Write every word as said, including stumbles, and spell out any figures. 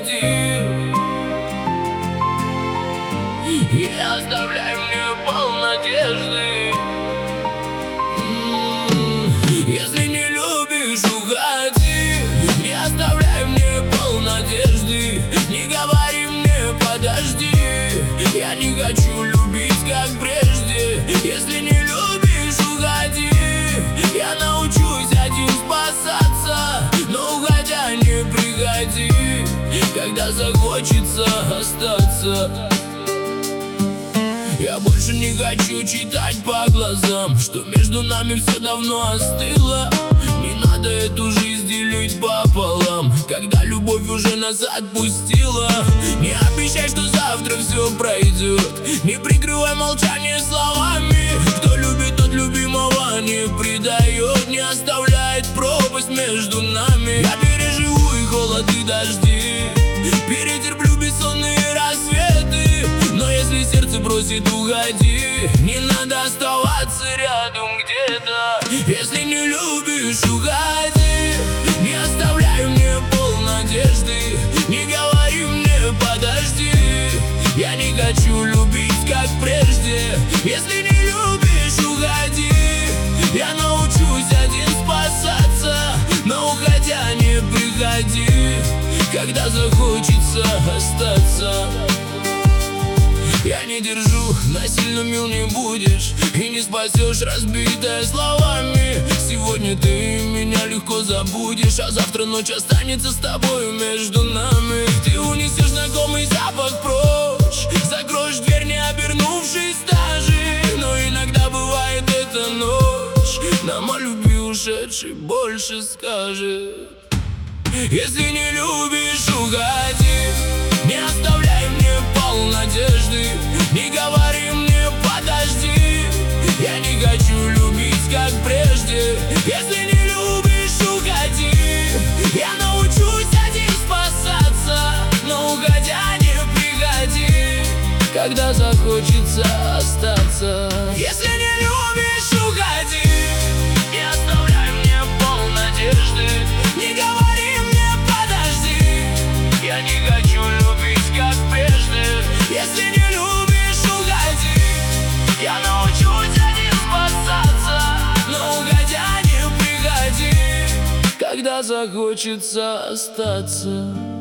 приходи и оставляй мне пол надежды. Если не любишь, уходи, не оставляй мне пол надежды. Не говори мне подожди, я не хочу любить как прежде. Если не любишь, уходи, я научусь один спасаться. Но уходя не приходи, когда захочется остаться. Я больше не хочу читать по глазам, что между нами все давно остыло. Не надо эту жизнь делить пополам, когда любовь уже нас отпустила. Не обещай, что завтра все пройдет, не прикрывай молчание словами. Кто любит, тот любимого не предает, не оставляет пропасть между нами. Я переживу и холод, и дожди, перетерплю бессонные рассветы. Но если сердце просит, уходи, не надо оставаться рядом где-то. Если не любишь, уходи, не оставляй мне пол надежды. Не говори мне подожди, я не хочу любить как прежде. Если не любишь, уходи, я научусь один спасаться. Но уходя не приходи, когда захочется остаться. Я не держу, насильно мил не будешь и не спасешь, разбитое словами. Сегодня ты меня легко забудешь, а завтра ночь останется с тобой между нами. Ты унесешь знакомый запах прочь, закроешь дверь, не обернувшись даже. Но иногда бывает эта ночь, нам о любви ушедший больше скажет. Если не любишь, уходи, не оставляй мне пол надежды. Не говори мне подожди, я не хочу любить как прежде. Если не любишь, уходи, я научусь один спасаться. Но уходя не приходи, когда захочется остаться. Если не любишь, уходи, не оставляй мне пол надежды. Не говори мне подожди, я не хочу любить как прежде. Если не любишь, уходи, я научусь один спасаться. Но уходя не приходи, когда захочется остаться.